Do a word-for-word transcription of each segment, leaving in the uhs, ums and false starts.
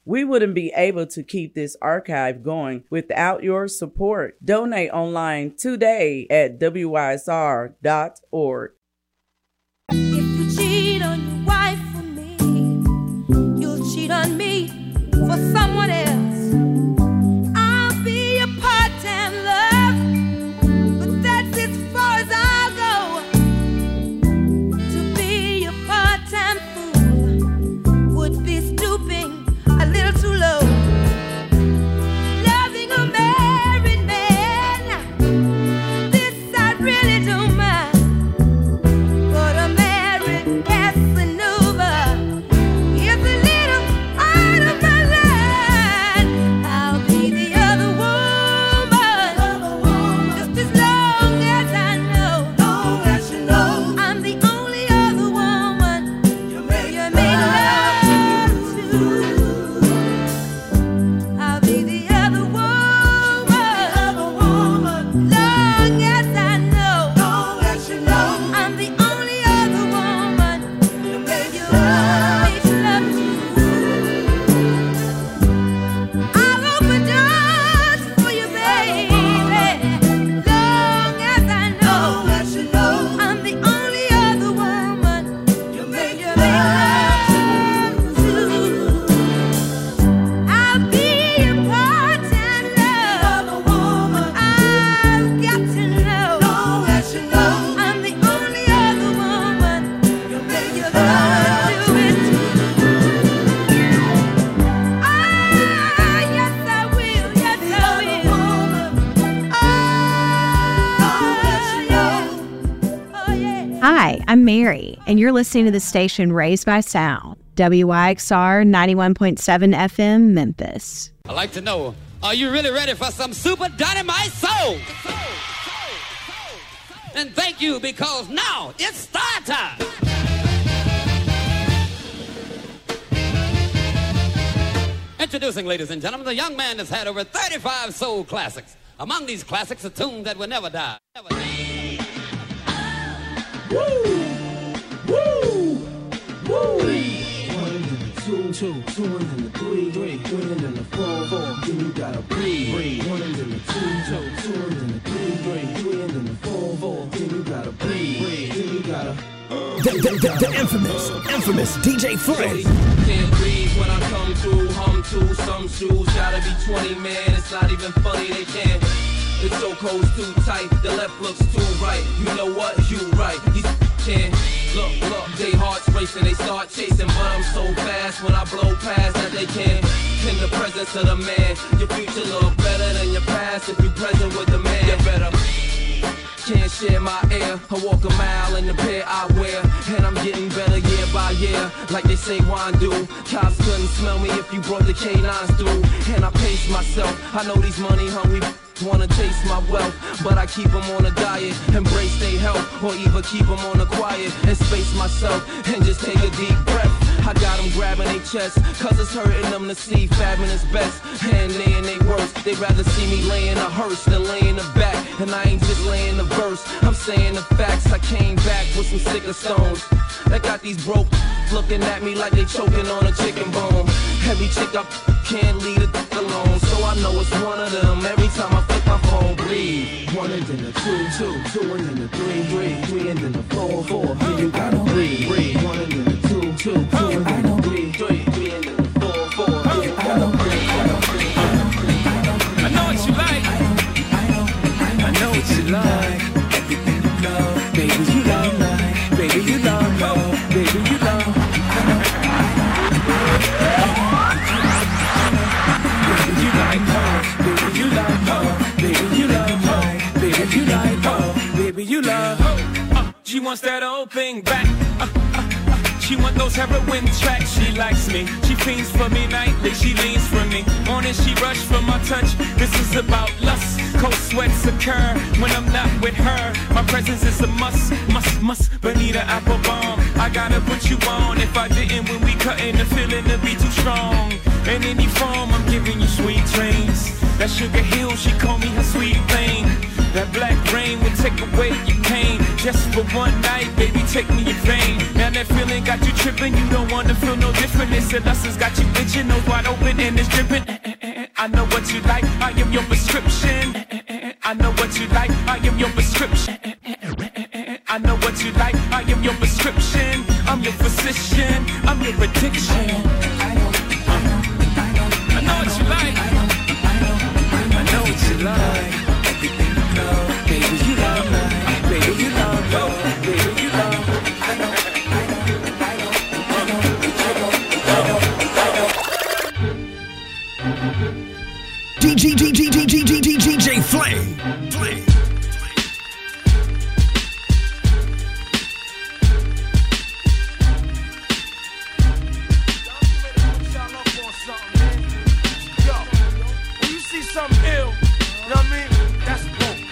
We wouldn't be able to keep this archive going without your support. Donate online today at W Y S R dot org. If you cheat on your wife for me, you'll cheat on me for someone else. I'll be your part-time love, but that's as far as I'll go. To be your part-time fool would be stooping a little too low. Loving a married man, this I really don't mind. But a married Casanova is a little out of my line. I'll be the other woman, just as long as I know. Long as you know, I'm the only other woman you make love to. I'll be the other woman, long as I know. Long as you know, I'm the only other woman you make love to. I'll open doors for you, baby, long as I know. Long as you know, I'm the only other woman you make love to. I'll be your part-time love, woman. I've got to know. Long as you know, I'm the only other woman you make your love to. Ah, yes I will, yes I will. Oh, yeah. Oh, yeah. Hi, I'm Mary, and you're listening to the station Raised by Sound, W Y X R ninety-one point seven F M, Memphis. I'd like to know, are you really ready for some super dynamite soul? And thank you, because now it's star time. Introducing, ladies and gentlemen, the young man that's had over thirty-five soul classics. Among these classics, a tune that will never die. Never die. Two, two, two and then the three, three, three and then the four, four. Then you gotta breathe, breathe. One and then the two, two, two and then the three, three, three and then the four, four. Then you gotta breathe, breathe. Then you gotta. The, the, the, the infamous, infamous D J Fred. Can't breathe when I come through, hum to some shoes. Gotta be twenty, man. It's not even funny, they can't. The chokehold's too tight, the left looks too right. You know what? You right. These can't. Look, look, they hearts racing, they start chasing, but I'm so fast when I blow past that they can't. In the presence of the man, your future look better than your past if you present with the man. You better. Can't share my air. I walk a mile in the pair I wear, and I'm getting better year by year, like they say wine do. Cops couldn't smell me if you brought the canines through, and I pace myself. I know these money hungry wanna taste my wealth, but I keep them on a diet, embrace their health, or even keep them on the quiet, and space myself, and just take a deep breath. I got them grabbing their chest, cause it's hurting them to see fabbing is best, and they in they worst. They'd rather see me laying a hearse than laying the back, and I ain't just laying the verse, I'm saying the facts. I came back with some sicker stones, that got these broke looking at me like they choking on a chicken bone. Every chick up can't leave it alone, so I know it's one of them. Every time I flip my phone, breathe. One and then the two, two, two and then the three, three, three and then the four, four. Then you gotta breathe, breathe. One and then the two, two, two and then the three, three, three and then the four, four. Then you gotta breathe, I know what you like. I know what you like. Everything you love, baby you love, baby you love, love, baby you love. Baby you like love, baby you love love, baby you love love, baby you like love, baby you love. Uh, she wants that old thing back. Uh, uh, uh, she want those heroin tracks. She likes me. She fiends for me nightly. She leans from me. On it she rush for my touch. This is about lust. Cold sweats occur when I'm not with her. My presence is a must, must, must. Bonita Applebaum, I gotta put you on. If I didn't, when we cutting, the feeling to be too strong. In any form, I'm giving you sweet dreams. That Sugar Hill, she call me her sweet thing. That black rain will take away your pain. Just for one night, baby, take me in vain. Now that feeling got you tripping, you don't wanna feel no different. Pernicious has got you itching, nose wide open and it's dripping. I know what you like, I am your prescription. I know what you like, I am your prescription. I know what you like, I am your prescription. I'm your physician, I'm your addiction. I know what you like, I know what you like. Everything you love, baby you love, baby you love, baby you love. I know, I know, I know, I know, I know, I know. D J D J D J D J D J Flame. Flame. Something ill, you know what I mean? That's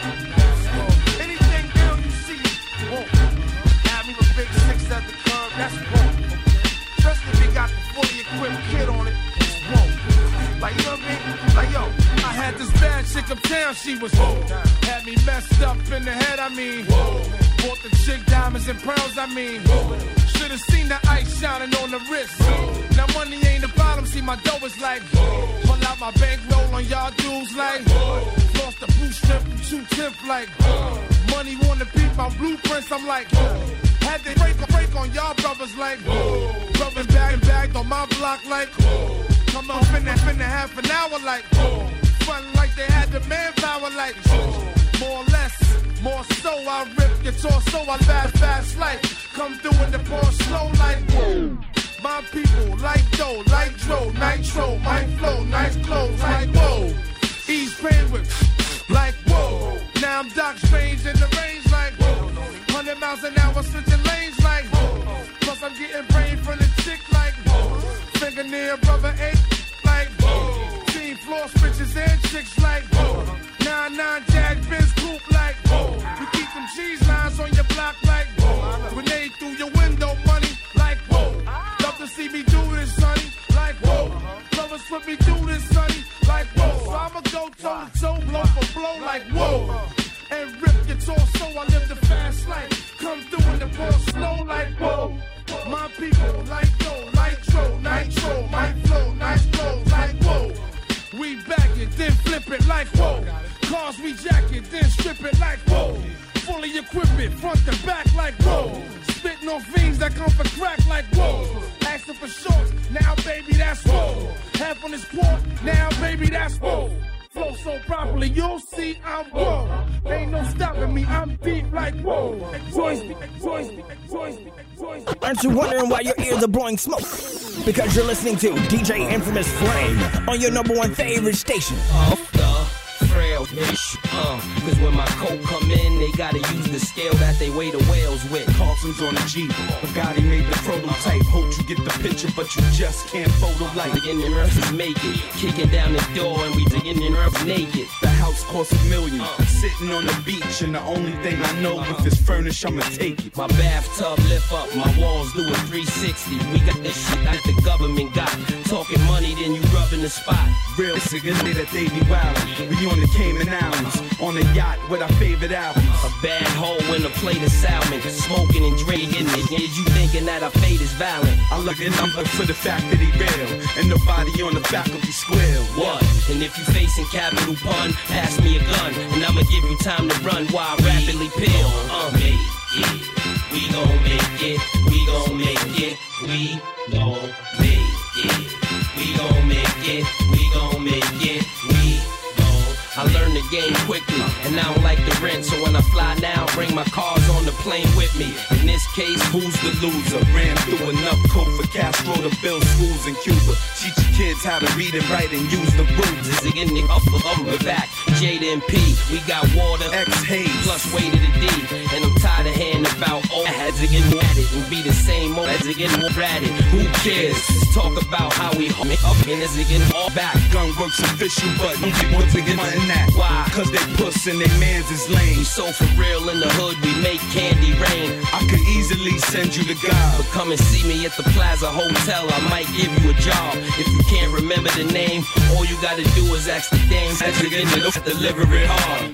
woke. Anything ill you see, woke. Have me with big six at the curb, that's woke. Especially if you got the fully equipped kid on it, it's woke. Like, you know what I mean? Like, yo, I had this bad chick uptown, she was woke. Had me messed up in the head, I mean. Whoa. Bought the chick diamonds and pearls, I mean. Whoa. Should've seen the ice shining on the wrist. Whoa. Now money ain't the problem, see my dough is like. Whoa. Pull out my bankroll on y'all dudes like. Whoa. Lost the blue strip from two tip like. Whoa. Money wanna peep my blueprints, I'm like. Whoa. Had to break a break on y'all brothers like. Whoa. Brothers bagged bagged on my block like. Whoa. Come on, finna finna half an hour like. Whoa. Fun like they had the manpower like. Whoa. More or less, more so I rip your torso, I fast fast like. Come through in the pour slow like. Whoa. My people like dough, like dro, nitro, my flow, nice clothes like whoa. Ease pain with like whoa. Now I'm Doc Strange in the range like whoa. Hundred miles an hour switching lanes like whoa. Plus I'm getting brain from the chick like whoa. Fingernail brother eight like whoa. Team floor switches and chicks like whoa. Nine nine Jag Benz coupe like whoa. You keep them cheese lines on your block like whoa. Grenade through your window money like whoa. Love to see me do this, sonny, like whoa. Lovers put me through this, sonny, like whoa. So I'ma go toe to toe, blow for blow, like whoa. And rip your torso, I live the fast life. Come through in the pour slow, like whoa. My people, like dough, nitro, nitro, my flow, nice clothes, like whoa. We back it, then flip it, like whoa. Cars we jack it, then strip it, like whoa. Fully equip it, front to back, like whoa. Spitting on fiends that come for crack, like whoa. Asking for shorts, now baby that's whoa. Half on this port, now baby that's whoa. Flow so properly, you'll see I'm whoa. Ain't no stopping me, I'm deep like whoa. Joins me, joins me, joins me, joins me. Aren't you wondering why your ears are blowing smoke? Because you're listening to D J Infamous Flame on your number one favorite station. Off the frail bitch, uh, cause when my coat come in, they gotta use the scale that they weigh the whales with. Carlson's on the Jeep, Bugatti made the prototype. Hope you get the picture, but you just can't photo like. The Indian earth is make it, kicking down the door and we the Indian earth naked. The house costs a million, uh, sitting on the beach, and the only thing I know if it's furnished, I'ma take it. My bathtub lift up, my walls do a three sixty. We got this shit that the government got. Talking money, then you rubbing the spot. Real niggas say that they be wildin'. We on the Cayman Islands, on a yacht with our favorite albums. A bad hoe in a plate of salmon, smoking and drinking it. Is you thinking that our fate is violent? I look at number for the fact that he real, and nobody on the faculty squeal. What? And if you facing capital pun, pass me a gun, and I'ma give you time to run while I rapidly peel. Uh, make it, we gon' make it, we gon' make it, we gon' make it, we gon' make it, we gon' make it, we gon'. I learned the game quickly, and I don't like the rent, so when I fly now, bring my cars on the plane with me. In this case, who's the loser? Ran through enough coke for Castro to build schools in Cuba. Teach your kids how to read and write and use the rules. Is it getting up the back? Jada and P, we got water, X Hayes, plus way to the D. And I'm tired of hearing about oh, as it get at it and be the same old as it get more at it. Who cares? Talk about how we hum it up and as it get all back. Gunworks official, but only want to get money that. Why? Cause they puss and they mans is lame. We so for real in the hood, we make candy rain. I could easily send you to God, but come and see me at the Plaza Hotel, I might give you a job. If you can't remember the name, all you gotta do is ask the dame. As it get to deliver it hard.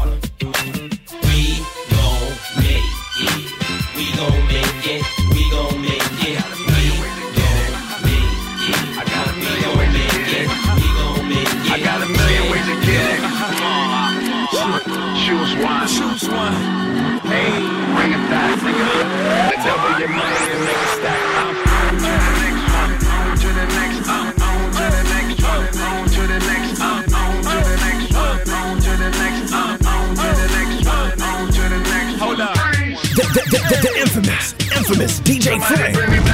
We gon' make it, we gon' make it, we gon' make it, we gon' make infamous D J Flame.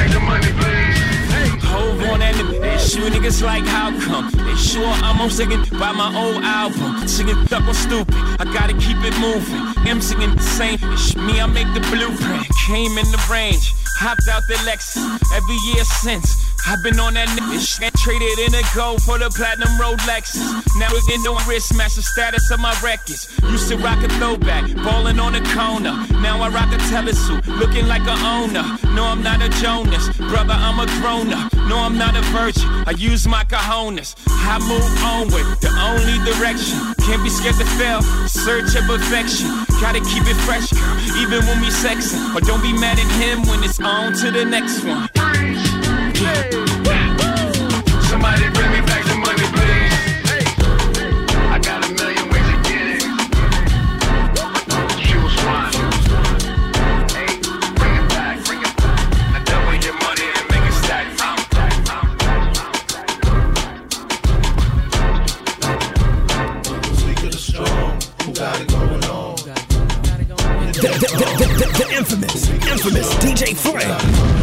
Hove on that nigga. They shoot niggas like how come? They sure I'm on singing by my old album. Singing stuck on stupid. I gotta keep it moving. I'm singing the same. It's me, I make the blueprint. Came in the range. Hopped out the Lexus. Every year since. I've been on that nigga shit, traded in a gold for the platinum Rolexes. Now it's in the wrist, match the status of my records. Used to rock a throwback, ballin' on the corner. Now I rock a telesuit, looking like a owner. No, I'm not a Jonas, brother, I'm a grown-up. No, I'm not a virgin, I use my cojones. I move onward, the only direction. Can't be scared to fail, search of perfection. Gotta keep it fresh, girl, even when we sexin'. But don't be mad at him when it's on to the next one. Hey. Somebody bring me back the money, please. Hey. I got a million ways to get it. Choose one. Hey, bring it back, bring it back. Now double your money and make it stack. Speak of the strong, who got it going on? The, the, the, the, the, the infamous, infamous D J Flame.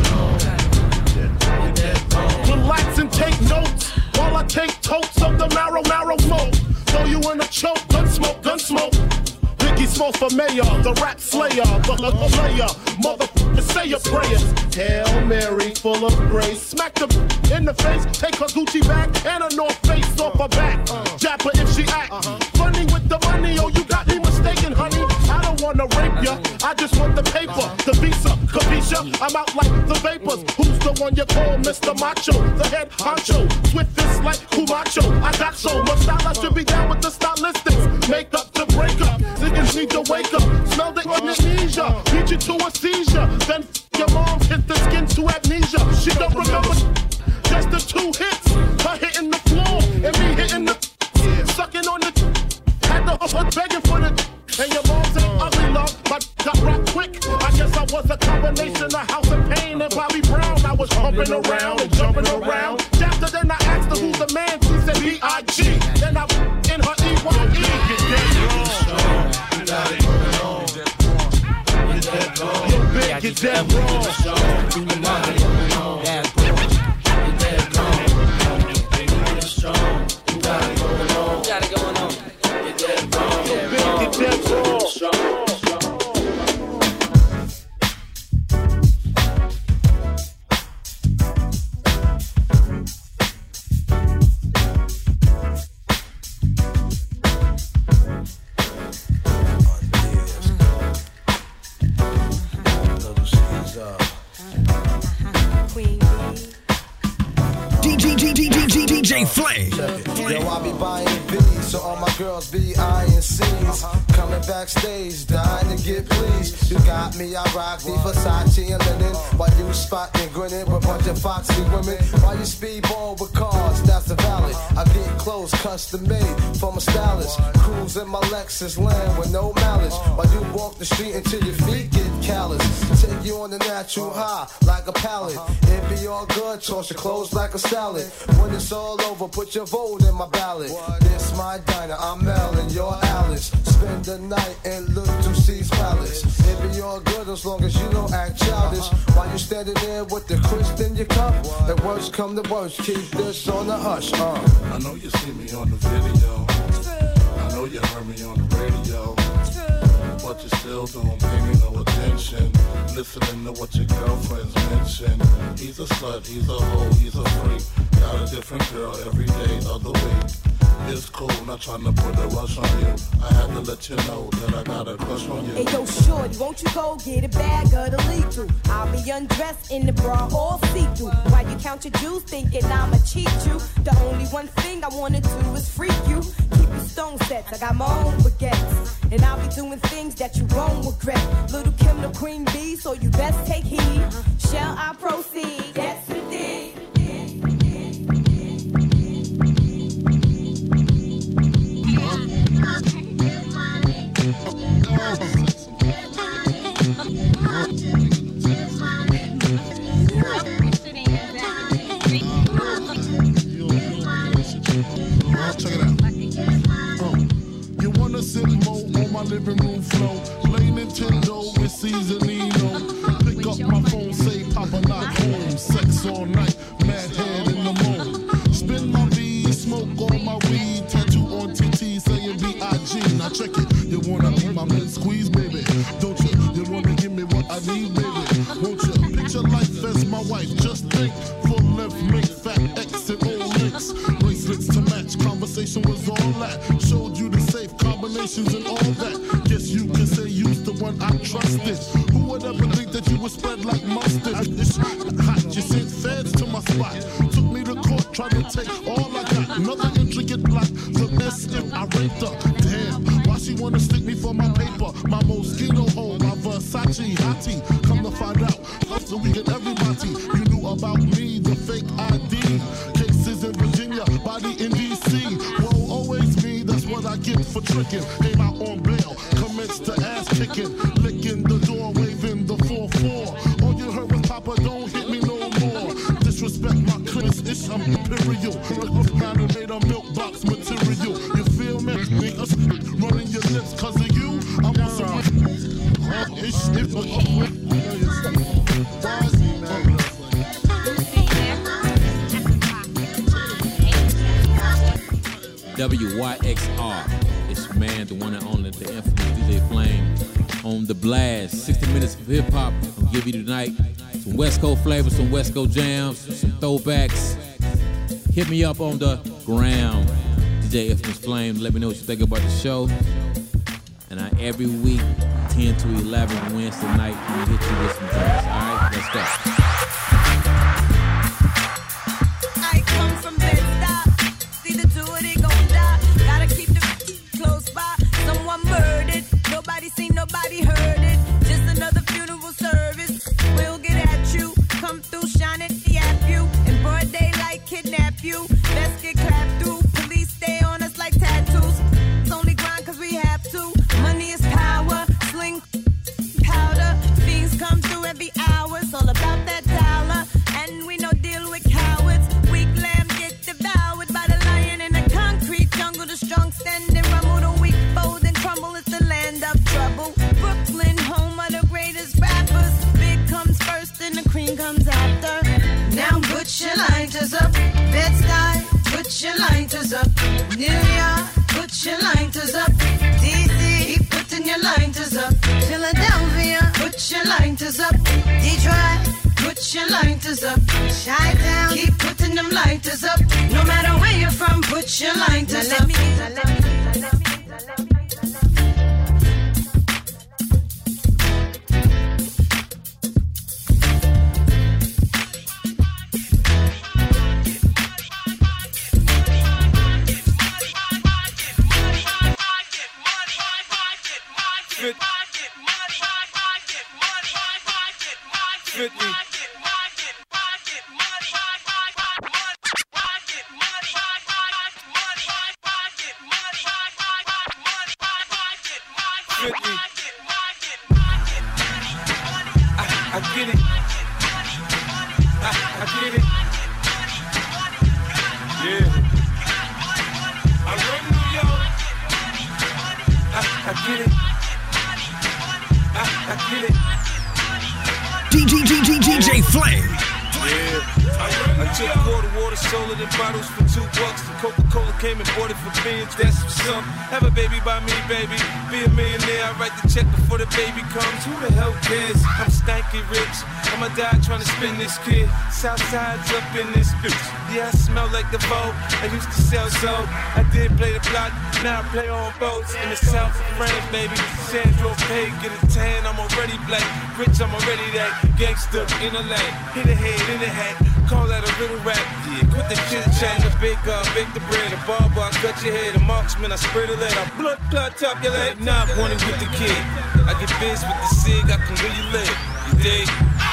Relax and take notes while I take totes of the marrow, marrow smoke. Throw you in a choke, gun smoke, gun smoke. Biggie Smalls for mayor, the rap slayer, the, the, the player, motherfucker, say your prayers. Hail Mary, full of grace. Smack the in the face, take her Gucci bag and a North Face off her back. Jap her if she act funny with the money. Oh, you got me mistaken, honey. I don't wanna rape ya, I just want the paper, the visa, Kavisha. I'm out like the vapors. Who's the one you call Mister Macho? The head honcho, swift fist like Kumacho. I got so much style, I should be down with the stylistics. Make up to break up, niggas need to wake up. Smell the amnesia, beat you to a seizure. Then your mom hit the skin to amnesia. She don't remember just the two hits. Her hitting the floor and me hitting the sucking on the. Had the her begging for the. And your mom's ain't ugly, love, but got rock quick. I guess I was a combination of House of Pain and Bobby Brown. I was pumping around and jumping around. After then I asked her who's the man. She said B I G Then I in her E Y E. Get that wrong. You got it going on. Get that wrong. Yo, bitch, get that wrong. You got it going on. Get that wrong. Baby, get strong. You got it going on. Got it going on. Get that wrong. Yo, bitch, get that wrong. D J Flame. Yo, I be buying B's, so all my girls be I and C's. Coming backstage, dying to get pleased. You got me, I rock the Versace and linen. While you spotting, grinning with a bunch of foxy women. While you speedball with cars, that's the valley. I get clothes custom made from a stylist. Cruise in my Lexus land with no malice. While you walk the street until your feet get callous. Take you on the natural high like a pallet. It be all good, toss your clothes like a salad. When it's all over, put your vote in my ballot. This my diner, I'm Mel and you're Alice. Spend the night in Little C's Palace. It be all good as long as you don't act childish. While you standing there with the crisp in your cup. The worst come to worst, keep this on the hush. Uh. I know you see me on the video. I know you heard me on the radio. But you still don't pay me no attention. Listening to what your girlfriends mention. He's a slut, he's a hoe, he's a freak. Got a different girl every day of the week. It's cool, not trying to put a rush on you. I had to let you know that I got a crush on you. Hey yo, shorty, won't you go get a bag of the lethal? I'll be undressed in the bra all see-through. While you count your jewels, thinking I'ma cheat you. The only one thing I wanna do is freak you. Keep your stone sets, I got my own baguettes. And I'll be doing things that you won't regret. Little Kim the queen bee, so you best take heed. Shall I proceed? Yes, indeed. Check it out. Uh, you wanna sit more on my living room floor? Play Nintendo with Seasonino. Pick up my phone, but not home. Sex all night, mad head in the moon. Spin my V, smoke all my weed. Tattoo on T T saying B I G. Now check it, you wanna be my mint squeeze, baby? Don't you? You wanna give me what I need, baby? Won't you? Picture life as my wife. Just think, full length, make fat X and old links. Bracelets to match, conversation was all that. Showed you the safe combinations and all that. Guess you could say you's the one I trusted. Who would ever think that you would spread like mustard? It's hot, you sent feds to my spot. Took me to court, tried to take all I got. Another intricate plot, the best if I raped her. Damn, why she wanna stick me for my paper? My Moschino hole, my Versace hottie. Come to find out, so we get everybody. You knew about me, the fake I D. Cases in Virginia, body in D C. Whoa, always me, that's what I get for tricking. Came out on bail, commenced to ass kicking. Licking the door, waving the four four. All you heard was Papa, don't hit me no more. Disrespect my clips, it's imperial. Kind of made a milk box material. You feel me? Niggas running your lips cause of you. I want some. It's W Y X R. It's your man, the one and only, the infamous D J Flame on the blast. sixty minutes of hip hop. I'll give you tonight some West Coast flavors, some West Coast jams, some throwbacks. Hit me up on the ground, D J Infamous Flame. Let me know what you think about the show. And I every week, ten to eleven Wednesday night, I'm gonna hit you with some drinks. All right, let's go. I come from Bed-Stuy. See the two of they gon' die. Gotta keep the close by. Someone murdered. Nobody seen, nobody heard it. Just another funeral service. We'll get at you. Come through, shine it, yap you. In broad daylight, kidnap you. Let's get clapped through. Police stay on us like tattoos. It's only grind cause we have to. Money is power. Sling powder. Fiends come through every hour. It's all about that dollar. And we no deal with cowards. Weak lamb get devoured by the lion in the concrete jungle. The strong stand and rumble. The weak fold and crumble. It's the land of trouble. Brooklyn, home of the greatest rappers. Big comes first and the cream comes after. Now put your lighters up. Bed-Stuy, put your lighters up. New York, put your lighters up. D C, keep putting your lighters up. Philadelphia, put your lighters up. Detroit, put your lighters up. Chi-Town, keep putting them lighters up. No matter where you're from, put your lighters now up. Let me, now let me, now let me, now let me. D J Flame. Yeah. I took quarter water, sold it in bottles for two bucks. The Coca-Cola came and bought it for beans. That's for some. Have a baby by me, baby. Be a millionaire. I write the check before the baby comes. Who the hell cares? I'm stanky rich. I'ma die trying to spin this kid. Southside's up in this bitch. Yeah, I smell like the Vogue. I used to sell so. I did play the block. Now I play on boats in the south of France, baby. Sandro Pay, get a tan. I'm already black. Rich, I'm already that. Gangster in the lane. Hit a head in the hat. Call that a little rap. Yeah, quit the chit chat. The big uh, bake the bread. A barber, I cut your head. A marksman, I spread a lead. I blood clot top your leg. Nah, I'm wanting with the kid. I get biz with the cig. I can really live. You dig?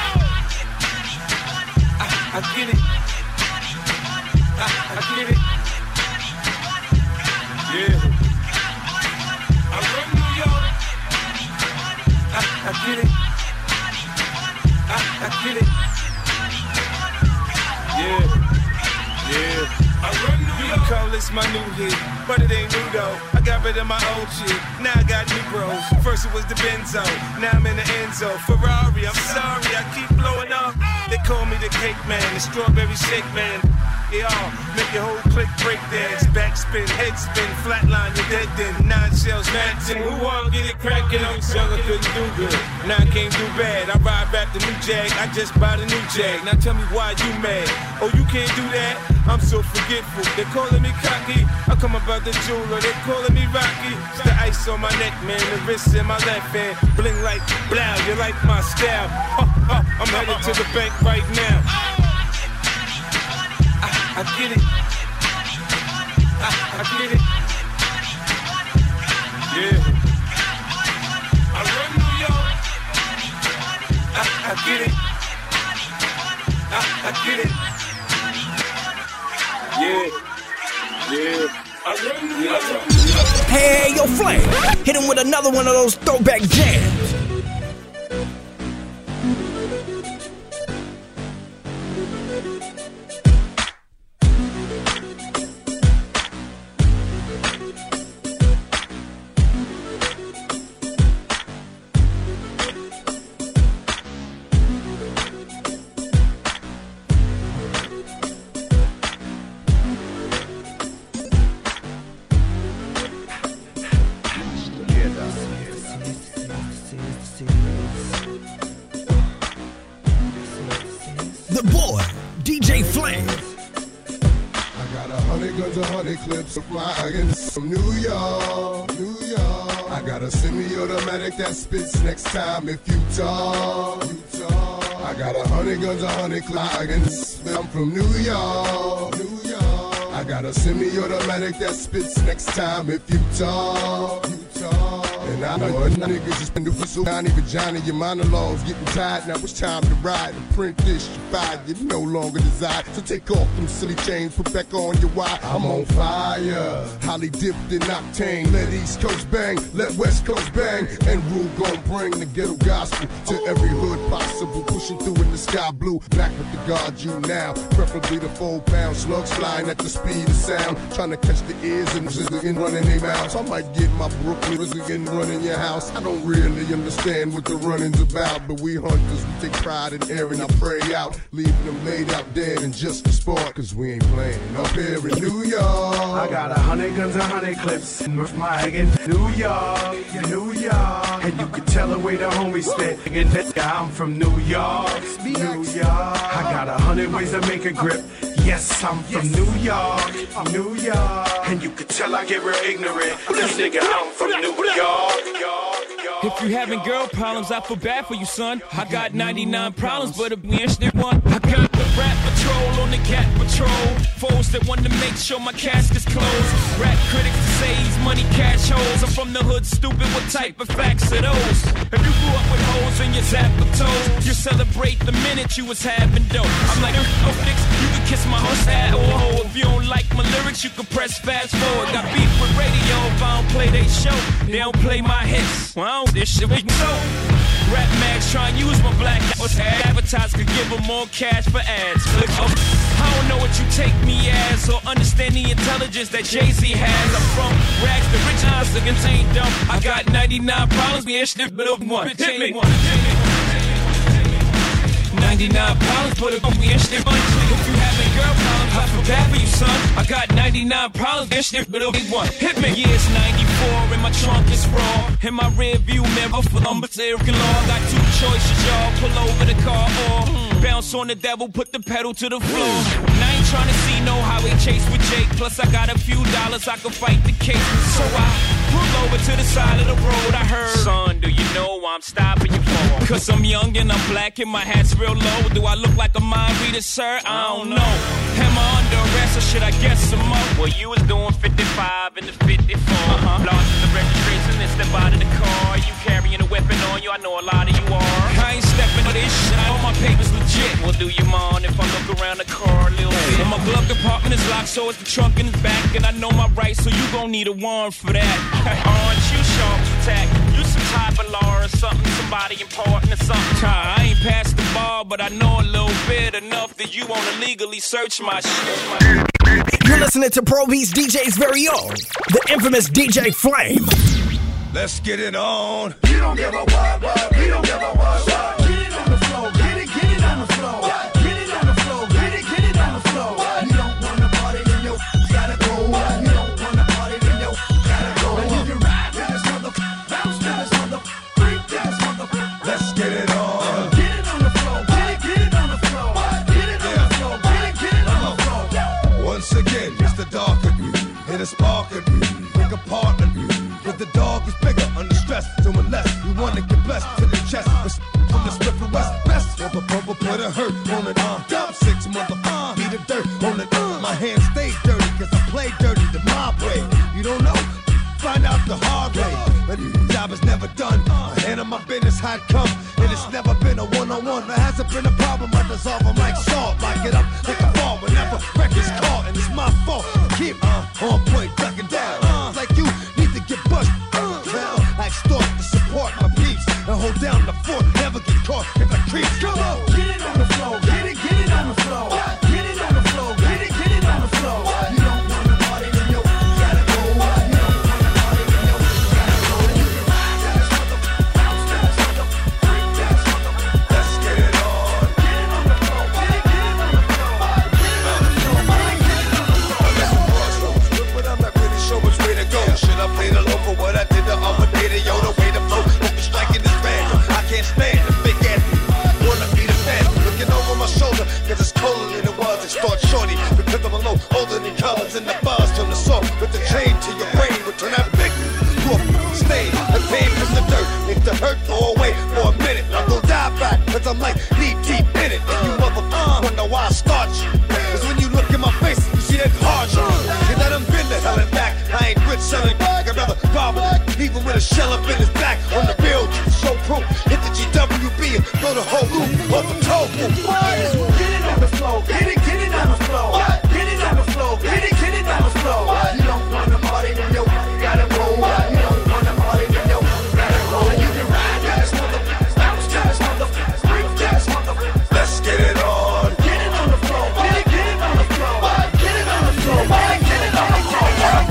I, I get it. I, I get it. Yeah. I run New York. I, I get it. I, I get it. Yeah. Yeah. I run New York. You can call it this my new hit, but it ain't new though. I got rid of my old shit, now I got new bros. First it was the Benzo, now I'm in the Enzo. Ferrari, I'm sorry, I keep blowing up. They call me the cake man, the strawberry shake man. Yeah, make your whole clique break dance, backspin, head spin, flatline, you're dead then. Nine shells, Manson, who wanna get it crackin'? I'm young, I couldn't do good. Now I can't do bad. I ride back the new Jag, I just bought a new Jag. Now tell me why you mad? Oh, you can't do that? I'm so forgetful. They calling me cocky. I come about the jeweler. They calling me Rocky. It's the ice on my neck, man. The wrist in my left hand. Bling like blow. You like my style? Huh, huh, I'm headed to the bank right now. I get it. I, I get it. Yeah. I run New York. I, I get it. I, I get it. Yeah. Yeah. I run New York. Hey, yo, Flame. Hit him with another one of those throwback jams. The boy, D J Flame. I got a hundred guns, a hundred clips of flying from New York, New York. I got a semi-automatic that spits next time if you talk, you talk. I got a hundred guns, a hundred clips. I'm from New York, New York. I got a semi-automatic that spits next time if you talk, you talk. And I know niggas just been doing so tiny vagina. Your monologues getting tired. Now it's time to ride and print this. You fired, you no longer desire. So take off them silly chains, put back on your wire. I'm on fire, highly dipped in octane. Let East Coast bang, let West Coast bang. And Rule gon' bring the ghetto gospel to every hood possible. Pushing through in the sky blue, back with the guard you now. Preferably the four pound slugs flying at the speed of sound. Trying to catch the ears and and running their mouths. I might get my Brooklyn and run in your house. I don't really understand what the running's about, but we hunters, we take pride in airing our prey out, leaving them laid out dead in just the sport, cause we ain't playing up here in New York. I got a hundred guns, a hundred clips in my in New York, New York. And you can tell the way the homies spit. I'm from New York, New York. I got a hundred ways to make a grip. Yes, I'm from New York, New York. And you can tell I get real ignorant. This nigga, I'm from New York. If you having girl problems, I feel bad for you, son. I got ninety-nine problems, but a bitch that one. I got the rap patrol on the cat patrol. Foes that want to make sure my casket's closed. Rap critics to say he's money cash holes. I'm from the hood, stupid. What type of facts are those? If you grew up with holes in your zap of toes, you celebrate the minute you was having dope. I'm like, oh, fix, you can kiss my whole hat or hoe. If you don't like my lyrics, you can press fast forward. Got beef with radio if I don't play they show. They don't play my hits. Well, I don't this shit we so. Rap mags try and use my black ass. Advertise could give them more cash for ads. Look, oh, I don't know what you take me as or understand the intelligence that Jay-Z has. I'm from rags to rich eyes, niggas ain't dumb. I got ninety-nine problems, me ish, but up one. Hit me. ninety-nine problems, put it on me and shit. If you having girl problems, I feel bad for you, son. I got ninety-nine problems, and shit, but only one. Hit me. Yeah, it's ninety-four, and my trunk is raw. In my rear view mirror, for number zero law. I got two choices, y'all. Pull over the car or bounce on the devil, put the pedal to the floor. And I ain't trying to see no highway chase with Jake. Plus, I got a few dollars, I can fight the case. So I pull over to the side of the road. I heard, son, do you know I'm stopping you for? Cause I'm young and I'm black and my hat's real low. Do I look like a mind reader, sir? I don't know. Am I under arrest or should I guess some more? Well, you was doing fifty-five in the fifty-four. Uh-huh. Lost the registration and step out of the car. You carrying a weapon on you, I know a lot of you are. I ain't stepping on this shit, all my papers legit. Well, do you mind if I look around the car a little bit? Well, my glove compartment is locked, so it's the trunk in the back. And I know my rights, so you gon' need a warrant for that. Aren't you sharp to tack? You some type of law or something, somebody important or something. I ain't passed the ball, but I know a little bit enough that you wanna legally search my shit. You're listening to Pro Beats D J's very own, the infamous D J Flame. Let's get it on. You don't give a what, what, we don't give a what, what. Get it on the floor, get it, get it on the floor. Get it on the floor, get it, get it on the floor. You don't wanna party, then you gotta go. You don't wanna party, then you gotta go. And you can ride to this mother, bounce to this mother, freak to this mother. Let's get it on. Get it on the floor, get it, get it on the floor. Get it on the floor, get it, get it on the floor. Once again, it's the darker, hit a spark, pick apart. But the dog is bigger, under stress, doing less. You wanna get blessed to the chest, but from the strip of west, best. Pump, pump, put a hurt on it, uh. Dump six mother, uh. Beat the dirt on it, uh. My hands stay dirty, cause I play dirty the mob way. You don't know? Find out the hard way. But the job is never done. I handle my business how it come. And it's never been a one-on-one. There hasn't been a problem, I dissolve them like salt. Lock it up like a ball whenever record's caught. And it's my fault. Keep uh, on point, ducking down. Uh, like you need to get bust. Uh, now I extort to support my peeps. And hold down the fort, never get caught if I creep. Come on, get it on the floor, get it, get it on the floor. Get it on the floor, get it, get it on the floor. You don't wanna party, then you gotta go. You don't wanna party, then you gotta go. And you can ride to this mother, bounce to this mother, freak to this mother. Let's get it on. Get it on the floor, get it, get it on the floor. Get it on the floor, get it, get it on the floor. I'm at crossroads, but I'm not really sure which way to go. Should I play the low for what I did the other day? To yo, the way to flow, hope you striking this random. I can't stand the big athlete. Wanna be the fan, looking over my shoulder, cause it's colder than it was. Extort shorty, because I'm a low, older than colors in the buzz. Turn the soul with the chain to your brain. Return that big to a stage. The pain from the dirt, make the hurt go away for a minute. I'm gonna die back, cause I'm like knee deep in it. And you mother uh, wonder why I start you. Cause when you look in my face, you see that hard you. You let him bend the hell and back. I ain't quit selling back, I'd rather rob him, even with a shell up in his back. On the real, show proof. Hit the G W B and throw the whole loop off the toe. Get it on the floor, get it, get it on the floor. Get it on the floor, get it, get it on the floor. You don't wanna party, then you gotta go. You don't wanna party, then you gotta go. And you can ride to this mother, bounce to this mother, freak to this mother. Let's get it on. Get it on the floor, get it, get it on the floor. Get it on the floor, get it, get it on the floor.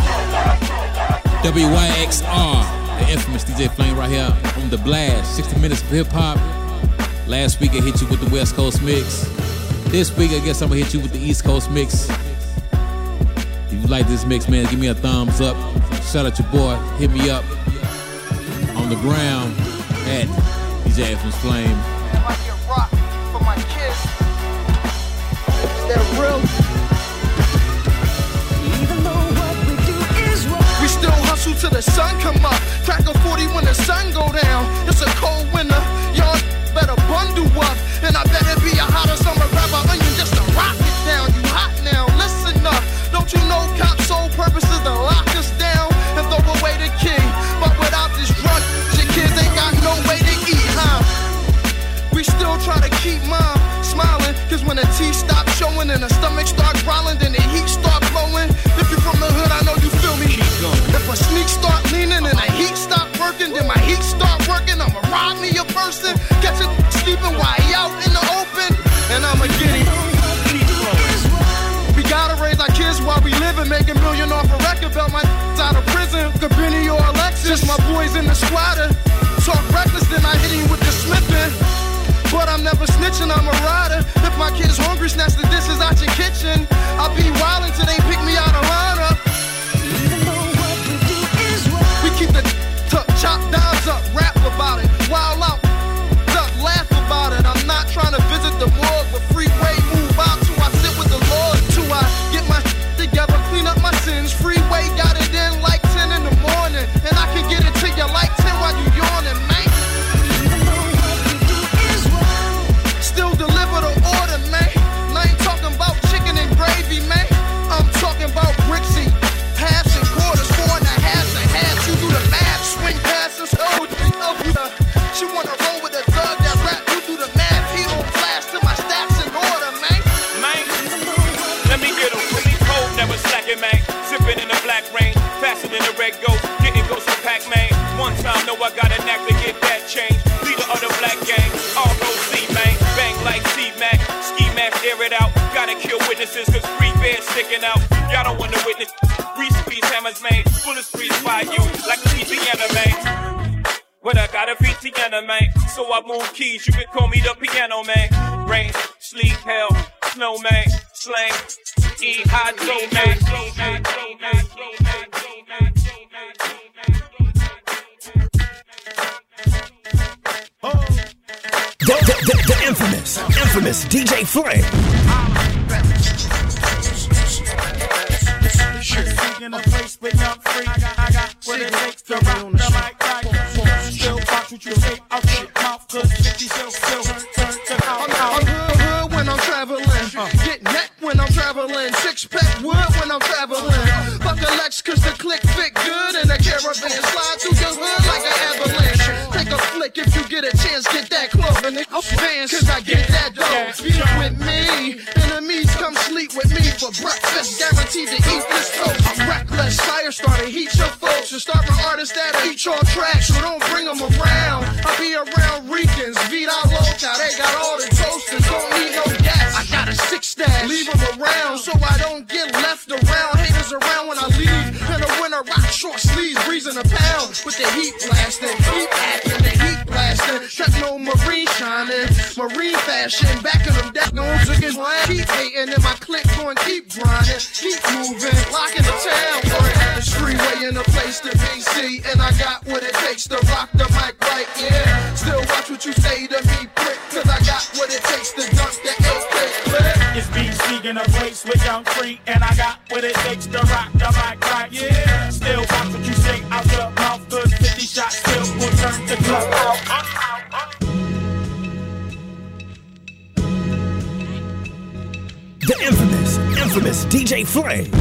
W Y X R, the infamous D J Flame right here on the blast. sixty minutes of hip hop. Last week I hit you with the West Coast mix. This week I guess I'm gonna hit you with the East Coast mix. If you like this mix, man, give me a thumbs up. Shout out your boy. Hit me up on the ground at D J Infamous Flame. I get rock for my kids. Is that real? We still hustle till the sun come up. Crack a forty when the sun go down. It's a cold winter. Y'all better bundle up. And I bet it be a hotter summer. Grab an onion just to rock it down. You hot now, listen up. Don't you know cops' sole purpose is to lock us down and throw away the key. But without this drug, your kids ain't got no way to eat, huh? We still try to keep mom smiling. Cause when the teeth stop showing and the stomach start growling, then the heat start blowing. If you're from the hood, I know you feel me. If a sneak start leaning and the heat stop working, then my heat start working. I'ma rob me a person, catch it sleeping while he out in the open, and I'ma get him. We gotta raise our kids while we live and make a million off a record belt. My out of prison, Cabrini or Alexis. My boys in the squatter talk reckless, then I hit him with the slipping. But I'm never snitching, I'm a rider. If my kid's hungry, snatch the dishes out your kitchen. I'll be wildin' till they pick me out of lineup. We keep the tuck, chop dimes up, rap about it. Wild out, duck, laugh about it. I'm not trying to visit the morgue, but freeway move out till I sit with the Lord. Till I get my together, clean up my sins. Freeway got it in like ten in the morning. And I can get it to you like ten while you yawning, man. Still deliver the order, man. And I ain't talking about chicken and gravy, man. I'm talking about Brixie, halves and quarters, four and a halves and halves. You do the math, swing passes, oh, she wanna roll with a thug that rap. You do the math, he don't flash till my stats in order, man. Man, let me get him. Really cold, never slacking, man. Sipping in the black rain, faster than the red ghost. Getting ghost from Pac-Man. One time, know I got a knack to get that change. Leader of the black gang, all road C, man. Bang like C-Mac, ski mask, air it out. Gotta kill witnesses, cause free bears sticking out. Y'all don't want to witness. Reese Peace hammers made. Full of streets by you, like Louisiana, man. But I got a V T N, man. So I move keys, you can call me the piano, man. Rain, sleep, hell, snow, man. Slang, E, hydro, man. The, the, the, the infamous, infamous D J Flame. In a place with young free, I got, I got what it takes to rock the mic right. Still watch what you say out your mouth, cause fifty still, still turn to out. I'm hood, hood when I'm traveling. Get neck when I'm traveling. Six pack wood when I'm traveling. Fuck a Lex cause the click fit good in a caravan. Slide through your hood like an avalanche. Take a flick if you get a chance, get that club in the vans, cause I get that dough. Be with me, enemies come sleep with me for breakfast. Guaranteed to eat this toast. Reckless fire starter, heat your folks. And start my artists that'll eat your trash, so don't bring them around. I be around Ricans, Vida Loca, they got all the toasters, don't need no gas. I got a six stash, leave them around so I don't get left around. Haters around when I leave, in the winter rock short sleeves, breezing a pound with the heat blasting, heat acting, the heat blasting. Techno marine shining, marine fashion, backing them down on chickens. Keep hating and my click going keep grinding, keep moving, locking the town. The freeway in a place to be see, and I got what it takes to rock the mic right, yeah. Still watch what you say to me, prick, cause I got what it takes to dunk the A K clip. It's B C in a place with young free, and I got what it takes to rock the mic right, yeah. Still watch what you say out your mouth, cause fifty shots still will turn the club out. The infamous, infamous D J Flame.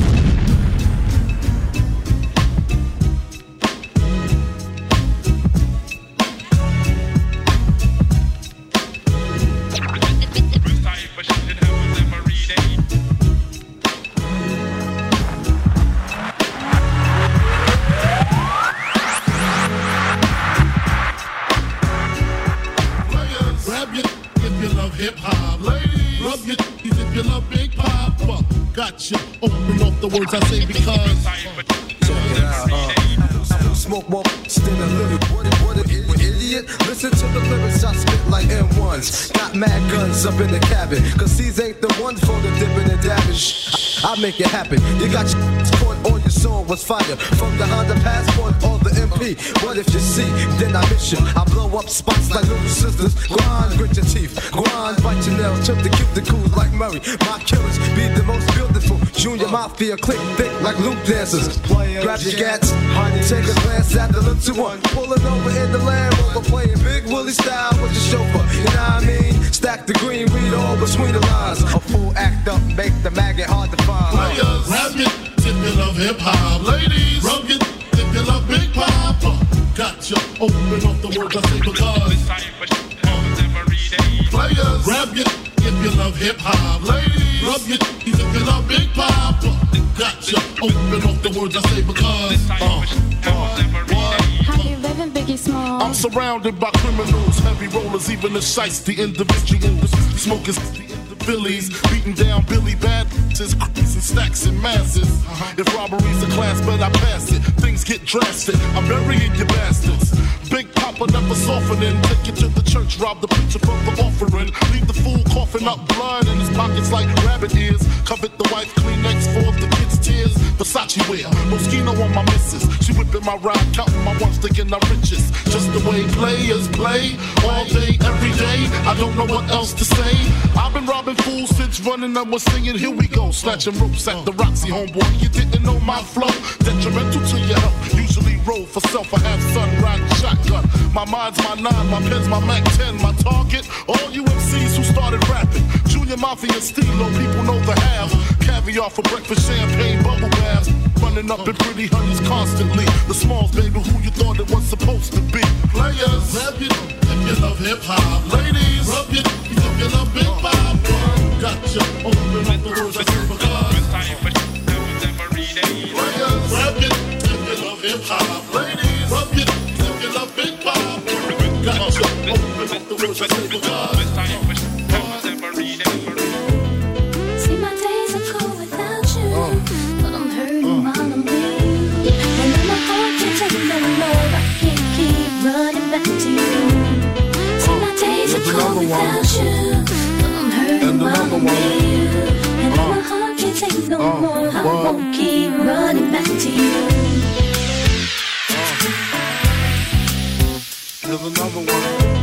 Hip-hop, ladies, rub your teeth if you love Big Papa. Gotcha, open up the words I say because check it out, uh, smoke more than a little. What, what, what, idiot? Listen to the lyrics I spit like M ones. Got mad guns up in the cabin, cause these ain't the ones for the dipping and dabbing. I make it happen. You got your caught on your song was fire. From the Honda Passport or the M P. What if you see, then I miss you. I blow up spots like little sisters. Grind, grit your teeth. Grind, bite your nails. Trip the cuticles like Murray. My killers be the most beautiful. Junior Mafia click thick like loop dancers. Grab your gats, take a glance at the little one. Pulling over in the Land Rover, playing Big Willie style with the chauffeur. You know what I mean? Stack the green, read all between the lines. A full act up, make the maggot hard to find. Players, grab it if you love hip hop. Ladies, rub it if you love Big Papa. Gotcha, open up the words I say because players, grab it if you love hip hop. Ladies, rub it if you love Big Papa. Gotcha, open up the words I say because uh, uh, How you living, Biggie Small? I'm surrounded by criminals, heavy rollers, even the shites, the individuals, smokers, the Phillies, beating down Billy Bad, crazy stacks and masses. If robbery's a class, but I pass it, things get drastic. I'm burying you bastards. Big Papa never softening. Take you to the church, rob the preacher from the offering. Leave the fool coughing up blood in his pockets like rabbit ears. Covet the wife Kleenex for the kids' tears. Versace wear, Moschino on my missus. She whipping my ride, counting my ones, thinking I'm riches. Just the way players play, all day, every day. I don't know what else to say. I've been robbing fools since running and was singing. Here we go, snatching ropes at the Roxy, homeboy. You didn't know my flow, detrimental to your health. Usually roll for self, I have sun riding shotgun. My mind's my nine, my pen's my Mac ten. My target, all you M Cs who started rapping. Junior Mafia, Stilo, people know the half. Caviar for breakfast, champagne, bubble baths. Running up in pretty honeys constantly. The Smalls, baby, who you thought it was supposed to be. Players, rub it if you love hip hop. Ladies, rub it if you love Big Papa. Gotcha, open up the words I say because players, rub it if you love hip hop. Ladies, rub it if you love Big Papa. Gotcha, open up the words I say because See, my days are cold without you. another one. And another one. And my heart can't take no Uh, more. I what? won't keep running back to you. Here's another one.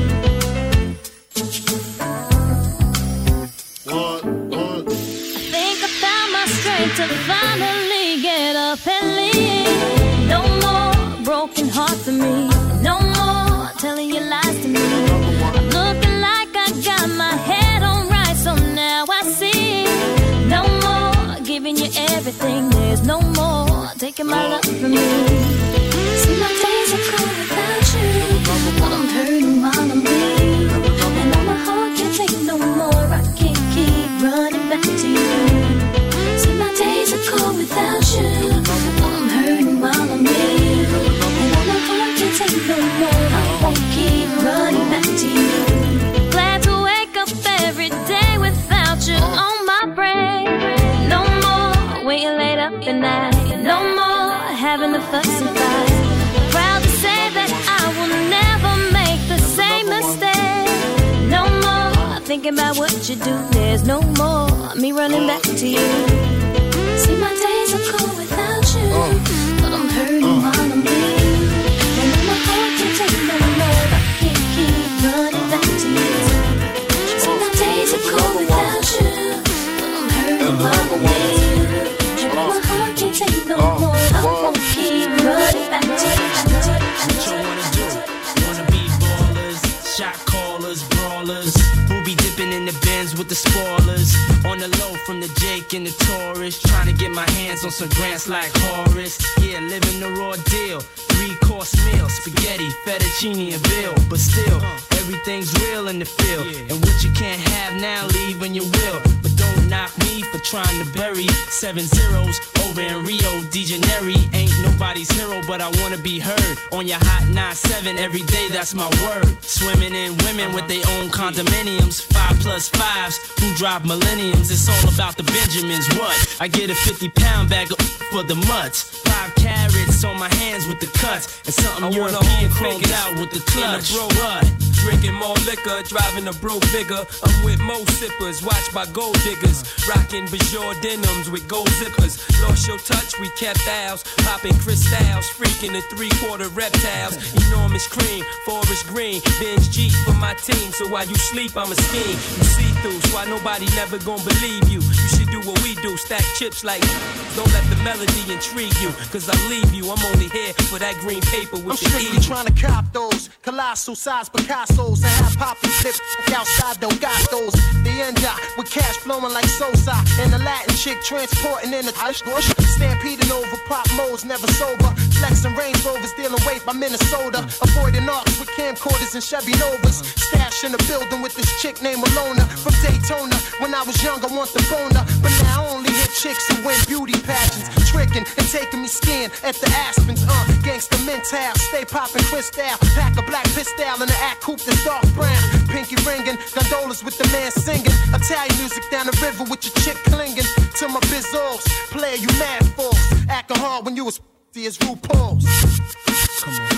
What? What? Think I found my strength to finally get up and leave. No more broken heart for me. No more telling you lies to me. I'm looking like I got my head on right, so now I see. No more giving you everything. There's no more taking my love from me. See, my days are cold without you, but I'm hurting while I'm with. And now my heart can't take no more. I can't keep running back to you. See, my days are cold without you, but I'm hurting while I'm with. And now my heart can't take no more. I won't keep running back to you. Glad to wake up every day without you on my brain. No more waiting late up at night. No more having to fuss and fight. Proud to say that I will never make the same mistake. No more thinking about what you do. There's no more me running back to you. See, my days are cold without you, but I'm hurting while I'm with you. And now my heart can't take no more. I can't keep running back to you. See, my days are cold without you, but I'm hurting while I'm with you. And now my heart can't take no more. I won't keep running back to you. What you wanna do? Wanna be ballers, shot callers, brawlers, who be dipping in the bins with the spoilers. On the low from the Jake and the Taurus, trying to get my hands on some grants like Horace. Yeah, living the raw deal, three course meal, spaghetti, fettuccine and veal. But still, everything's real in the field, and what you can't have now, leave when you will. But don't knock me for trying to bury seven zeros over in Rio de Janeiro. Ain't nobody's hero, but I wanna be heard on your hot nine seven every day. That's my word. Swimming in women with their own condominiums, five plus fives who drive millenniums. It's all about the Benjamins. What? I get a fifty pound bag of for the mutts. Five carrots on my hands with the cuts, and something European chromed out with the clutch. Bro, what? Drinking more liquor, driving a bro bigger. I'm with mo sippers, watched by gold diggers. Rocking Bajor denims with gold zippers. Lost your touch, we kept ours. Popping crystals, freaking the three-quarter reptiles. Enormous cream, forest green. Benz Jeep for my team, so while you sleep, I'm a scheme. You see through, so why nobody never gonna believe you. You should do what we do, stack chips like. Don't let the melody intrigue you, cause I'll leave you. I'm only here for that green paper with I'm the strictly E. trying to cop those colossal size Picassos and have poppy tips outside don't got those. The end with cash flowing like Sosa and the Latin chick transporting in a hush bush. Stampeding over pop modes, never sober. Flexing Range Rovers, dealing weight by Minnesota. Avoiding arcs with camcorders and Chevy Novas. Stash in the building with this chick named Alona from Daytona. When I was young, I want the boner, but now I only hit chicks who win beauty pageants. Tricking and taking me skiing at the Aspens. Uh, gangsta mental, stay popping crystal. Pack a black pistol and an act coupe that's dark brown. Pinky ringing, gondolas with the man singing. Italian music down the river with your chick clinging to my bizzles. Player, you mad fools. Acting hard when you was f***y as RuPaul's. Come on.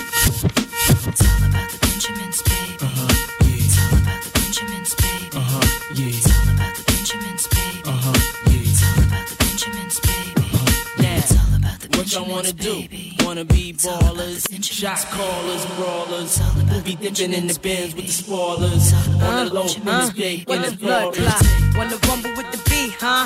It's all about the Benjamins, baby. Uh-huh, yeah. It's all about the Benjamins, baby. Uh-huh, yeah. It's all about the Benjamins, baby. Uh-huh, yeah. It's all about the Benjamins, baby. Yeah. It's all about the What y'all wanna do? Wanna be ballers, shot callers, brawlers, who be dipping in the bins with the spoilers. On the low from the Jake and the blood Taurus. clot. Wanna rumble with the beat, huh?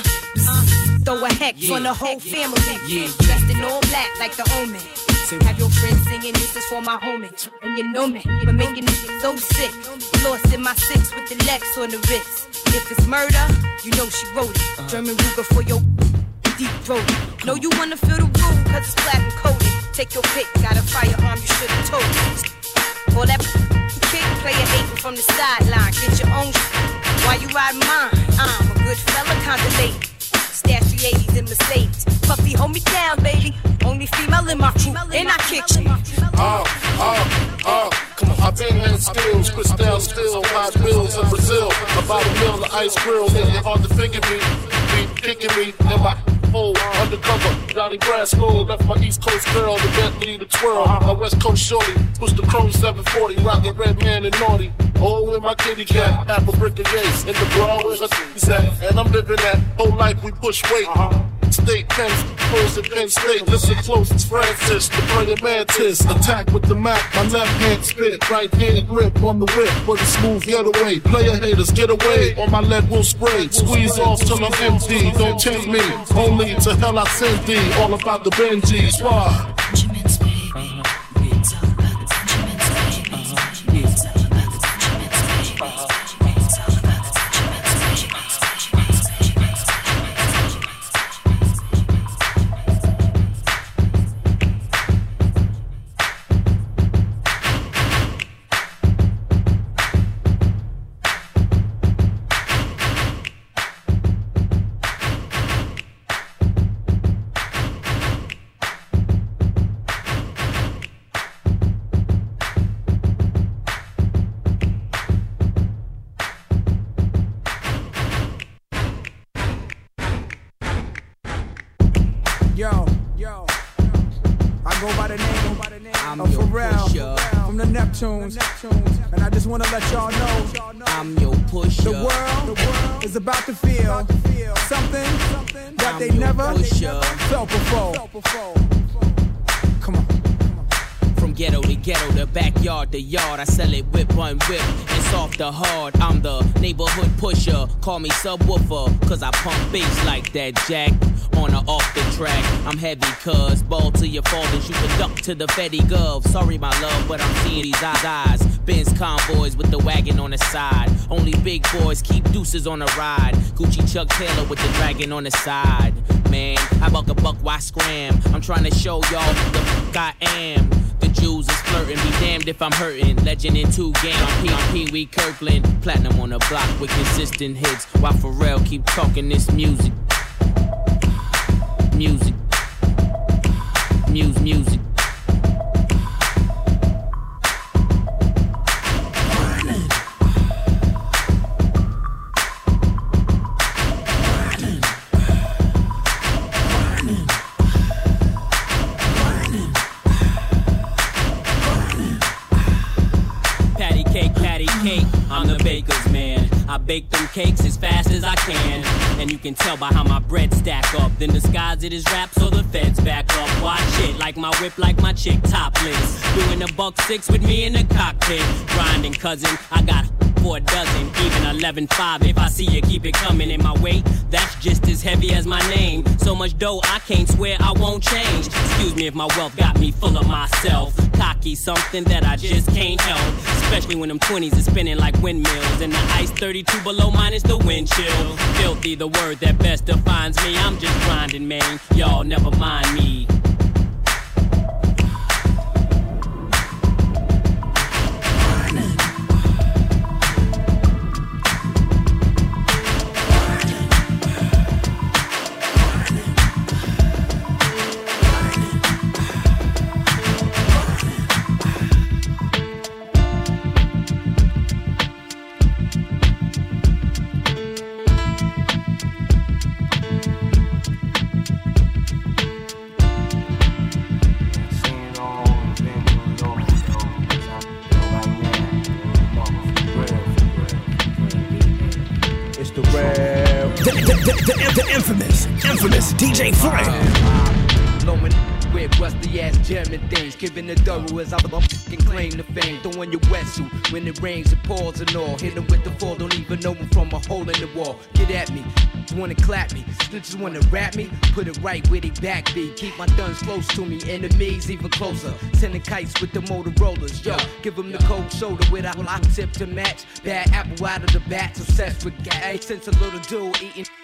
Throw a hex Yeah. on the whole family. Yeah. Dressed in all black like the omen. Have your friends singing, this is for my homie. And you know me, but making me so sick. Lost in my six with the Lex on the wrist. If it's murder, you know she wrote it. German Ruger for your deep throat. Know you wanna feel the room, cause it's black and coated. Take your pick, got a firearm, you should've told it. All that kick, player hating from the sideline. Get your own shit. Why you ride mine? I'm a good fella, kinda late. Stash the eighties in Mercedes. Puffy, hold me down, baby. Only female in my crew, and I kick you. Oh, oh, oh, come on. I've been had skills, Cristal still, hot bills in Brazil. About a mill of ice grill, making it hard to figure me. Be kicking me in my hole, undercover. Johnny Brasco, left my East Coast girl, the Bentley, the twirl. My West Coast shorty, push the chrome seven forty, rockin' red man and naughty. Oh, with my kitty cat, half a brick of Yates, in the bra where her titties at. And I'm living that whole life we push weight. State Penn, close at Penn State. Listen close, it's Francis, the brilliant mantis. Attack with the Mac, my left hand spit, right hand grip on the whip for the smooth getaway. Player haters, get away, or my lead will spray. Squeeze off till I'm empty, don't tempt me. Only to hell I send thee, all about the Benjis. Why? Yo, yo, I go by the name, by the name I'm of Pharrell from the Neptunes, and I just want to let y'all know I'm your pusher. The world, the world is about to feel something that they never felt before. Come on. From ghetto to ghetto, the backyard to yard, I sell it whip on whip and soft to hard. I'm the neighborhood pusher, call me subwoofer, cause I pump bass like that jack. On or off the track, I'm heavy cuz ball till you fall and shoot the duck to the Fetty Gov. Sorry my love, but I'm seeing these eyes. Benz convoys with the wagon on the side. Only big boys keep deuces on the ride. Gucci Chuck Taylor with the dragon on the side. Man, I buck a buck, why scram? I'm trying to show y'all who the fuck I am. The Jews is flirting, be damned if I'm hurting. Legend in two game, I'm P- I'm Pee Wee Kirkland. Platinum on the block with consistent hits. While Pharrell keep talking this music. Music, muse, music. Patty cake, patty cake, I'm the baker's man. I bake them cakes as fast as I can. And you can tell by how my bread stack up. Then disguise it as rap so the feds back up. Watch it, like my whip, like my chick topless. Doing a buck six with me in the cockpit. Grinding cousin, I got for a dozen, even eleven five. If I see you, keep it coming. In my weight, that's just as heavy as my name. So much dough, I can't swear I won't change. Excuse me if my wealth got me full of myself. Cocky, something that I just can't help. Especially when them twenties are spinning like windmills. And the ice thirty-two below minus the wind chill. Filthy, the word that best defines me. I'm just grinding, man. Y'all never mind me. D J Frank. Blowing with rusty ass German things, giving the double as I fucking claim the fame. Throwing your wetsuit when it rains and pours and all. Hit them with the fall, don't even know them from a hole in the wall. Get at me, just wanna clap me. Snitches wanna rap me, put it right where they back be. Keep my guns close to me, enemies even closer. Sending kites with the Motorola's, yo. Give them the cold shoulder with a hot tip to match. Bad apple out of the bat, obsessed with gas. Since a little dude eating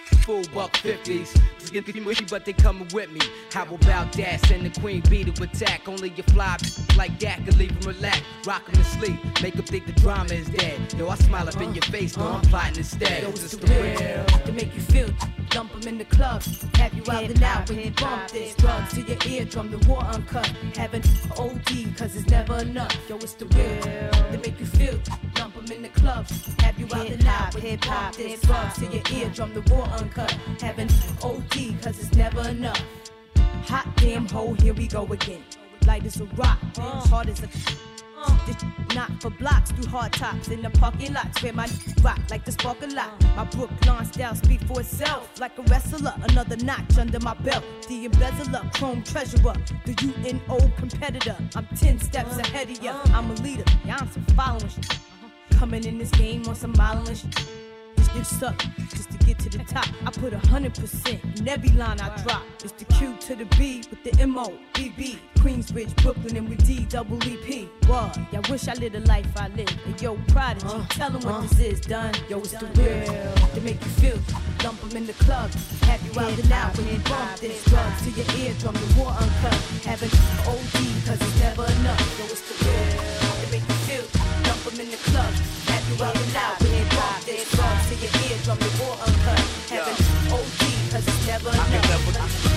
full buck fifties. Get mushy, but they coming with me. How about that? Send the queen bee to attack. Only you fly like that can leave him relaxed. Rock him to sleep, make him think the drama is dead. Yo, I smile up in your face, no, I'm plotting instead. Yo, it's the real to make you feel. Dump them in the club, have you out and out when you bump this. Drugs to your eardrum, the war uncut. Having O D, cause it's never enough. Yo, it's the real to make you feel. Dump them in the club, have you out and out when you bump this. Drugs to your eardrum, the war uncut. Having O D, cause it's never enough. Hot damn hole, here we go again. Light as a rock, uh. hard as a. Uh. This not for blocks through hard tops in the parking lots where my rock like the spark a lot. My Brooklyn style speak for itself like a wrestler. Another notch under my belt. The embezzler, chrome treasurer, the U N O competitor. I'm ten steps uh. ahead of ya. Uh. I'm a leader, yeah, I'm some following shit. Uh-huh. Coming in this game on some modeling shit. This suck just to get to the top. I put a hundred percent in every line I drop. It's the Q to the B with the M O B B. Queensbridge, Brooklyn, and with D double E P. What? Y'all wish I lived a life I lived. And yo, Prodigy, uh, tell them what uh, this is done. Yo, it's the real to make you feel. Dump them in the club, have you out and out when you bump this. Drugs to your eardrum, the war uncut. Having O D, cause it's never enough. Yo, it's the real to make you feel. Dump them in the club, have you out and out when you bump this. Drugs to your eardrum, the war uncut. Having O D, cause it's never enough.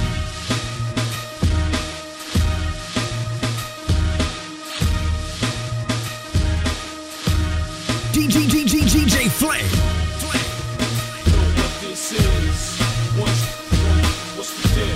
D J D J D J Flame. Know what this is? What's, what's the deal?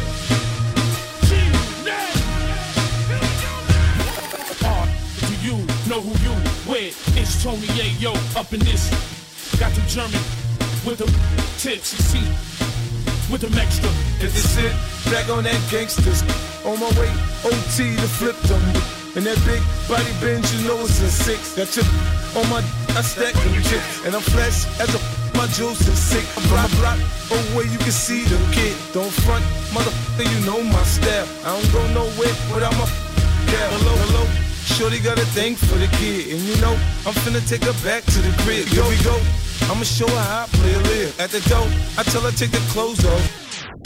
Do you know who you with? It's Tony Ayo up in this. Got them German with them tips. You see, with them extra. Is this it? Back on that gangsters. On my way, O T to flip them. And that big body bench, you know it's a six. That chip on my, I stack them chips. And I'm flesh as a, my juice is sick. From a block away, you can see the kid. Don't front, motherfucker, you know my style. I don't go nowhere without my gal. Hello, hello, shorty got a thing for the kid. And you know, I'm finna take her back to the crib. Here we go, I'ma show her how I play a live. At the door, I tell her take the clothes off.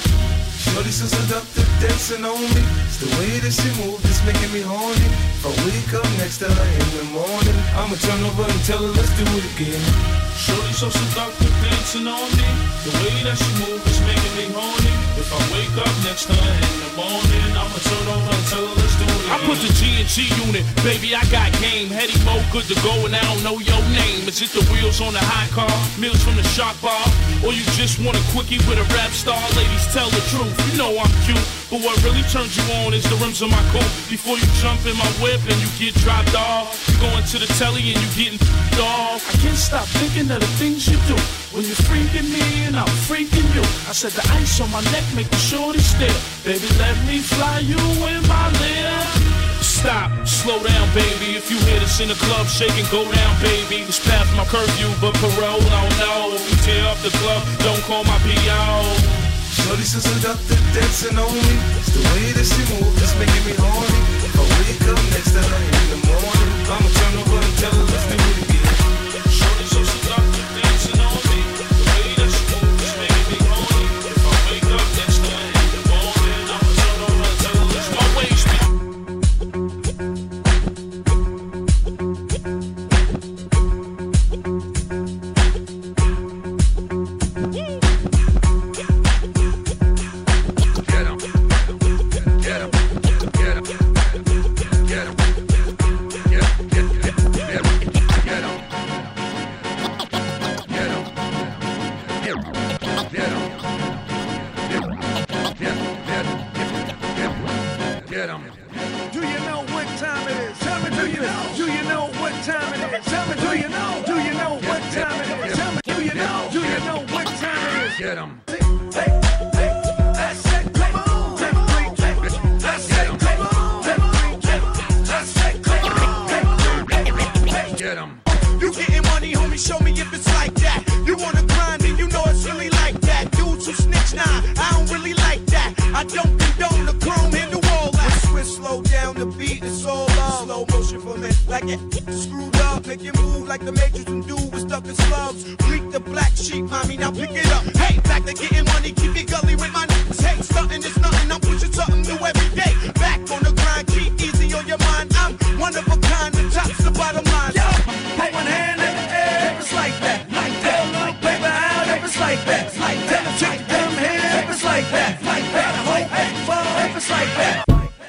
Shorty so seductive, dancing on me. It's the way that she moves, it's making me horny. If I wake up next to her in the morning, I'ma turn over and tell her let's do it again. Shorty so seductive, dancing on me. The way that she moves is making me horny. If I wake up next to her in the morning, I'ma turn over and tell her let's do it again. I put the G and G unit, baby, I got game. Heady Mo, good to go, and I don't know your name. Is it the wheels on the hot car, meals from the shop bar, or you just want a quickie with a rap star? Ladies, tell the truth. You know I'm cute, but what really turns you on is the rims on my coat. Before you jump in my whip and you get dropped off, you going to the telly and you getting off. I can't stop thinking of the things you do when you're freaking me and I'm freaking you. I said the ice on my neck make the shorty stare. Baby, let me fly you in my lip. Stop, slow down, baby. If you hear this in the club, shake and go down, baby. It's past my curfew, but parole, no, no. If you tear up the club, don't call my P O. Shorty so seductive, dancing on me. It's the way that she moves, it's making me horny. If I wake up next to her in the morning, I'ma turn over and tell her let's do it again. Shorty so seductive, dancing on me. The way that she moves is making me horny. If I wake up next to her in the morning, I'ma turn over and tell her let's my waist be. Like the Matrix and do with stuck in slums. Freak the black sheep, mommy, now pick it up. Hey, black back to getting money, keep it gully with my niggas. Hey, something is nothing, I'm pushing something new every day. Back on the grind, keep easy on your mind. I'm one of a kind, the top's the bottom line. Yo, put one hand in the air, if it's like that, like that. Little paper out, if it's like that, like that. Take them hands, if it's like that, like that. Hope, well, if it's like that.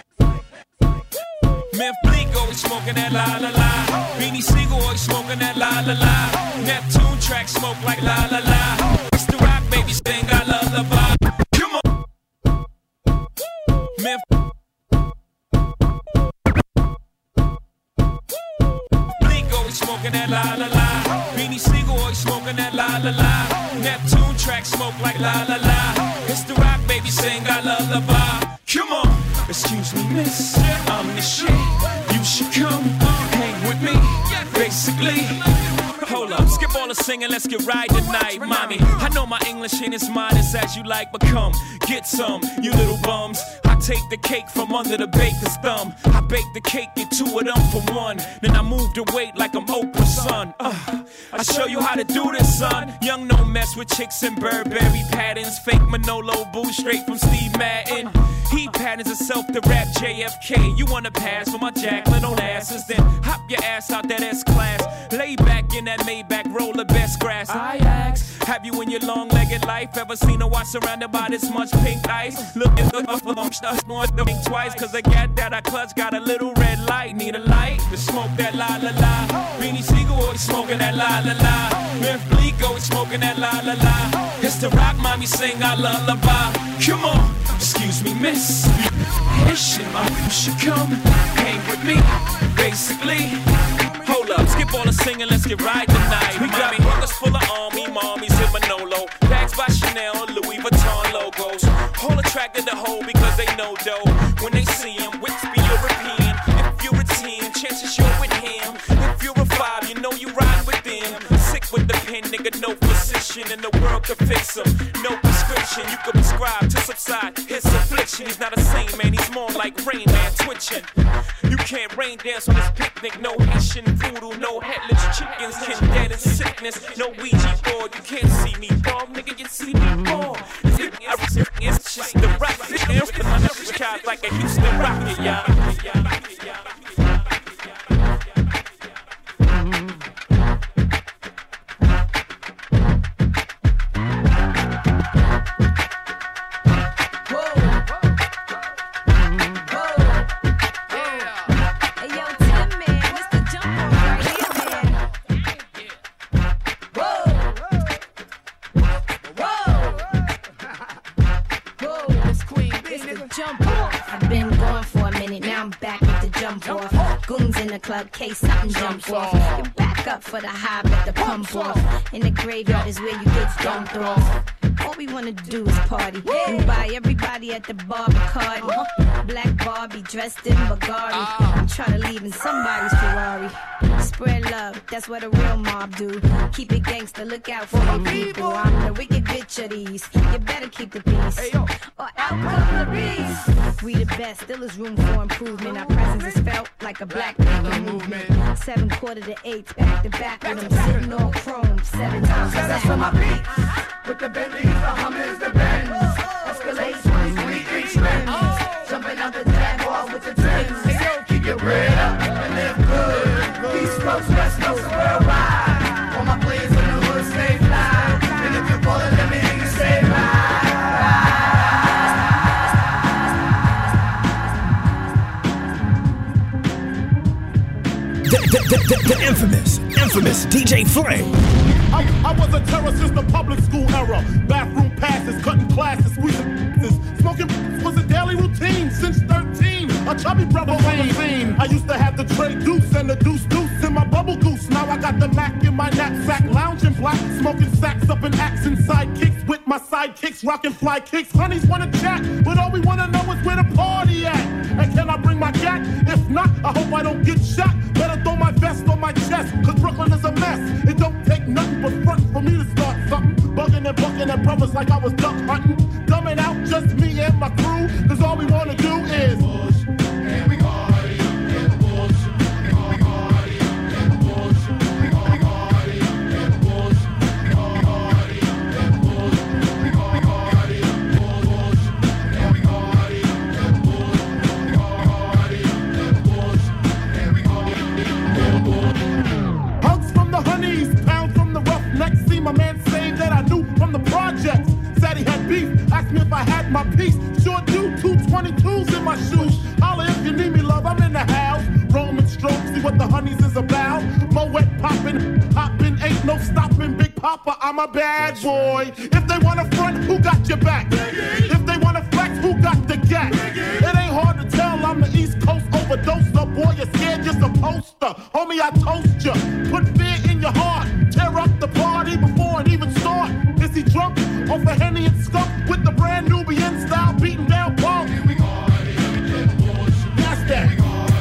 Memphis Bleak always smoking that la la la. Beanie Siegel always smoking that la la la. Neptune track smoke like la la la. It's the rock, baby, sing I love the bar. Come on. Memphis Bleak always smoking that la la la. Beanie Siegel always smoking that la la la. Neptune track smoke like la la la. It's the rock, baby, sing I love the bar. Come on. Excuse me, miss, I'm the shit. You should come hang with me, basically. Hold up, skip all the singing, let's get right tonight, mommy. I know my English ain't as modest as you like, but come, get some, you little bums. I take the cake from under the baker's thumb. I bake the cake, get two of them for one. Then I move the weight like I'm Oprah's son. Uh, I show you how to do this, son. Young, no mess with chicks and Burberry patterns. Fake Manolo boo straight from Steve Madden. He patterns himself to rap J F K. You wanna pass for my Jacqueline on asses? Then hop your ass out that S-Class. Lay back in that Maybach, roll the best grass. I ask, have you in your long-legged life ever seen a watch surrounded by this much pink ice? Look at the I'm stuck on the think twice, cause I got that I clutch, got a little red light. Need a light to smoke that la la la. Beanie Siegel always smoking that la la la. Memphis Bleak always smoking that la la la. It's the rock, mommy, sing I lullaby. Come on, excuse me, miss. Haitian, my you should come hang with me, basically. Hold up, skip all the singing, let's get right tonight. We got pockets full of army, mommies in Manolo. Bags by Chanel, Louis Vuitton logos. All attracted to hoe because they know dough. When they see him, whips be European. If you're a ten, chances you're with him. If you're a five, you know you ride with them. Sick with the pen, nigga, no physician in the world could fix him. No prescription, you could prescribe to subside his affliction. He's not a saint, man, he's more like Rain Man twitching. You can't rain dance on this picnic, no Haitian voodoo, no headless chickens, kin dead in sickness, no Ouija board. You can't see me fall, nigga, you see me fall. It's just the rock, it's my nervous child like a Houston Rocket, y'all. I've been gone for a minute, now I'm back with the jump off. Goons in the club, case something jump off. You back up for the high, but the pump off. In the graveyard is where you get dumped off. All we wanna do is party and buy everybody at the bar Bacardi. Black Barbie dressed in Bugatti. I'm trying to leave in somebody's Ferrari. Spread love, that's what a real mob do. Keep it gangster, look out for the people. I'm the wicked bitch of these. You better keep the peace, or out come the beast. We the best, still is room for improvement. Our presence is felt like a black people movement. Seven quarter to eight, back to back with them sitting on chrome. Seven times. That's for my beats. With the Bentleys, the Hummers, the Benz. Escalade, twenty twenty-three Benz. Jumping out the Jaguar with the twins. Keep your bread up and live good. East Coast, West Coast, worldwide. All my players in the hood stay fly. And if you're ballin', let me hear you say ride. The, the, the, the, the infamous, infamous D J Flame. I, I was a terror since the public school era. Bathroom passes, cutting classes, squeezing this. Smoking was a daily routine since thirteen. A chubby brother on the scene. I used to have the tray deuce and the deuce deuce in my bubble goose. Now I got the Mac in my knapsack, lounging black, smoking sacks up in axe and sidekicks with my sidekicks, rocking fly kicks. Honeys wanna chat, but all we wanna know is where the party at. And can I bring my cat? If not, I hope I don't get shot. Better throw my vest on my chest, cause Brooklyn is a mess. It don't take nothing but front for me to start something. Bugging and bucking at brothers like I was duck hunting. Dumbing out just me and my crew, cause all we wanna do is push. And we party, and we push. And we party, and we push. We party, and we push. We party, and we push. We party, and we push. poppin', poppin', ain't no stopping. Big Papa, I'm a bad boy. If they wanna front, who got your back? If they wanna flex, who got the gat? It ain't hard to tell I'm the East Coast overdoser. Boy, you're scared, you're supposed to. Homie, I toast ya. Put fear in your heart. Tear up the party before it even start. Is he drunk off a Henny and skunk with the brand Nubian style beating down punk? That's that.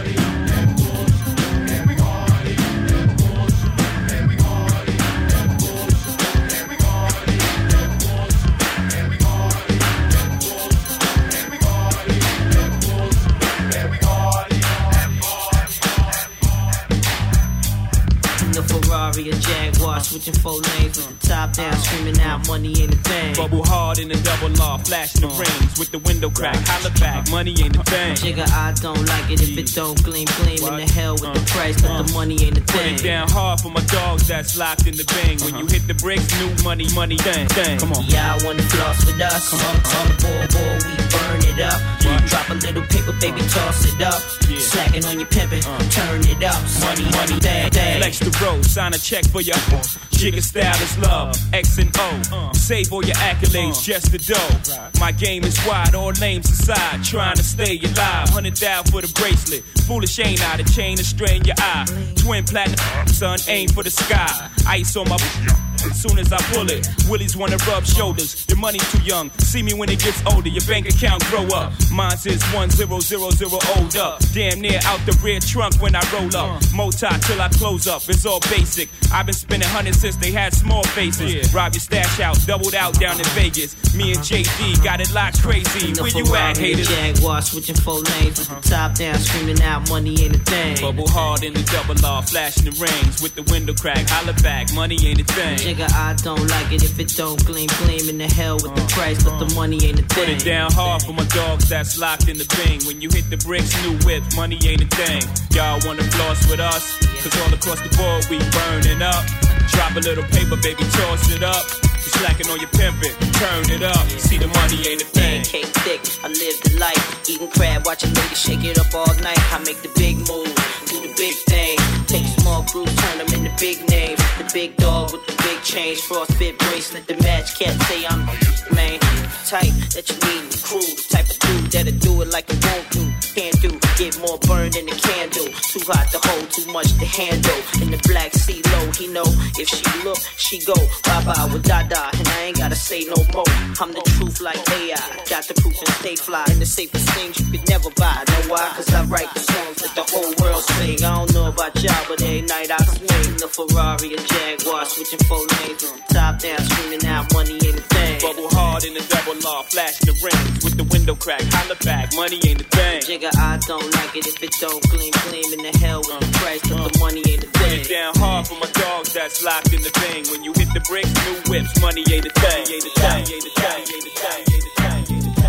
Ferrari, a Jaguar, switching four lanes with the top down, screaming out, money ain't a thing. Bubble hard in the double law, flashing the rings with the window crack, holla back, money ain't a thing. Jigga, I don't like it if it don't gleam, gleam in the hell with the price, but the money ain't a thing. Put it down hard for my dogs that's locked in the bang. When you hit the bricks, new money, money, thing, thing. Come on. Y'all wanna floss with us? Come on, on the board, boy, we burn it up. Drop a little paper, baby, toss it up. Slacking on your pimpin', turn it up. Money, money, dang, dang. Flex the road, sign a check for your Jigga style is love, X and O. Save all your accolades, just the dough. My game is wide, all names aside. Trying to stay alive, hundred down for the bracelet. Foolish ain't I, the chain to strain your eye. Twin platinum, son, aim for the sky. Ice on my as soon as I pull it. Willies wanna rub shoulders. Your money's too young. See me when it gets older. Your bank account grow up. Mine's is one zero zero zero old up. Damn near out the rear trunk when I roll up. Mota till I close up. It's all basic. I've been spending hundreds since they had small faces. Rob your stash out, doubled out down in Vegas. Me and J D got it locked crazy. Where you at, haters? Jaguar switching four lanes with the top down, screaming out, money ain't a thing. Bubble hard in the double law, flashing the rings with the window crack. Holla back, money ain't a thing. Jigga, I don't like it if it don't gleam, gleam in the hell with the price, but the money ain't a thing. Put it down hard for my dogs that's locked in the bing. When you hit the bricks, new whip, money ain't a thing. Y'all wanna floss with us? Cause all across the board we burning up. Drop a little paper, baby, toss it up. You slacking on your pimpin', turn it up. See the money ain't a thing. Cake thick, I live the life. Eating crab, watching ladies shake it up all night. I make the big move, do the big thing. Take small groups, turn them into big names. The big dog with the big change. Frostbit bracelet, the match. Can't say I'm the main type that you need in the crew. The type of dude that'll do it like it won't do. Can't do, get more burned than a candle. Too hot to hold, too much to handle. In the black sea low, he know if she look, she go. Bye-bye with Dada, and I ain't gotta say no more. I'm the truth like A I. Got the proof and stay fly. And the safest things you could never buy. Know why? Cause I write the songs that the whole world sing. I don't know about y'all, but every night I swing. The Ferrari, a Jaguar, switching four lanes. Top down, screaming out, money ain't a thing. Bubble hard in the double law, flashing the rings with the window crack. Holla back, money ain't a thing. Jigga, I don't like it if it don't gleam, gleam in the hell with the price, but the money ain't a thing. Put it down hard for my dogs that's locked in the thing. When you hit the bricks, new whips, money ain't a thing. Ain't a thing, ain't a thing, ain't a thing, ain't a thing, ain't a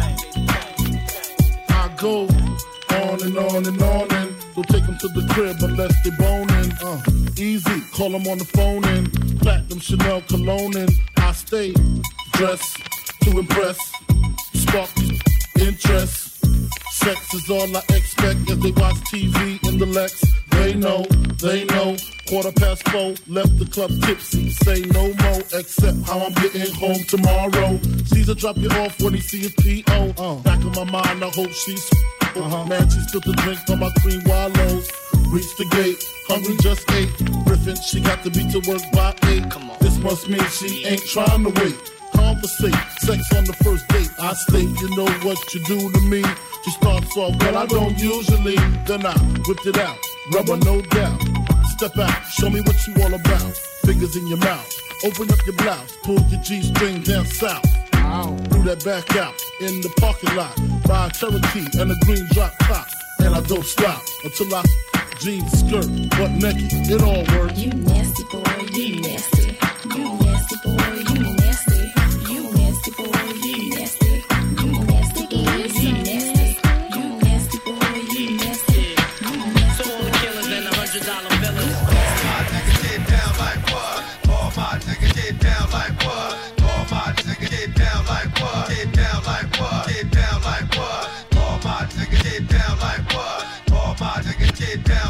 thing. I go on and on and on and don't take them to the crib unless they boning. Uh, easy, call them on the phone and platinum Chanel cologne and I stay dressed to impress, spark interest. Sex is all I expect as they watch T V in the Lex. They know, they know. Quarter past four, left the club tipsy. Say no more, except how I'm getting home tomorrow. Caesar drop you off when he see his P O. Uh, back in my mind, I hope she's uh-huh. Man, she spilled the drink on my cream wallows. Reached the gate, hungry just ate. Griffin, she got to be to work by eight. Come on. This must mean she ain't trying to wait. Conversate, sex on the first date. I state, you know what you do to me. She starts off, well, I don't usually. Then I whipped it out, rubber no doubt. Step out, show me what you all about. Fingers in your mouth, open up your blouse. Pull your G-string down south. Ow. Threw that back out in the parking lot. Buy a Cherokee and a green drop top. And I don't stop until I jeans, skirt, butt naked. It all works. You nasty boy, you nasty. You nasty boy, you nasty. You nasty boy, you nasty. You nasty boy, you nasty. You nasty boy, you nasty. You nasty boy, killers and a hundred dollar villas. All my niggas get down like what? All my niggas get down like what? All my niggas get down like what? Get down like what? Get down like what? All my niggas get down like what? All my niggas get down